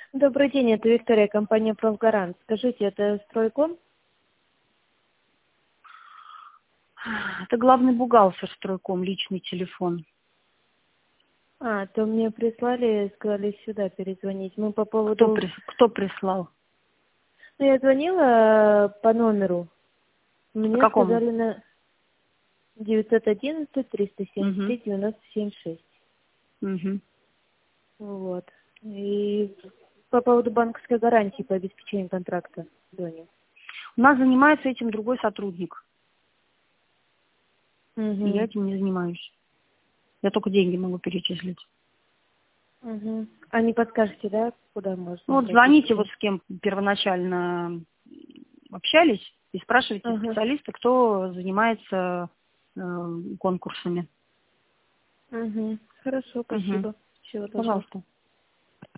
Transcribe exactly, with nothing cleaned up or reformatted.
Добрый день, это Виктория, компания «Профгарант». Скажите, это «Стройком»? Это главный бухгалтер «Стройком», личный телефон. А, то мне прислали, сказали сюда перезвонить. Мы по Кто, поводу... прис... Кто прислал? Ну, я звонила по номеру. По Мне какому? сказали на девятьсот одиннадцать триста семьдесят Угу. три девяносто семь шесть. Угу. Вот. И по поводу банковской гарантии по обеспечению контракта звоню. У нас занимается этим другой сотрудник. И я Угу. этим не занимаюсь. Я только деньги могу перечислить. Угу. А не подскажете, да, куда Ну, можно вот звоните, обратиться? вот с кем первоначально общались, и спрашивайте Ага. специалиста, кто занимается э, конкурсами. Угу. Хорошо, Угу. спасибо. Всего доброго. Пожалуйста.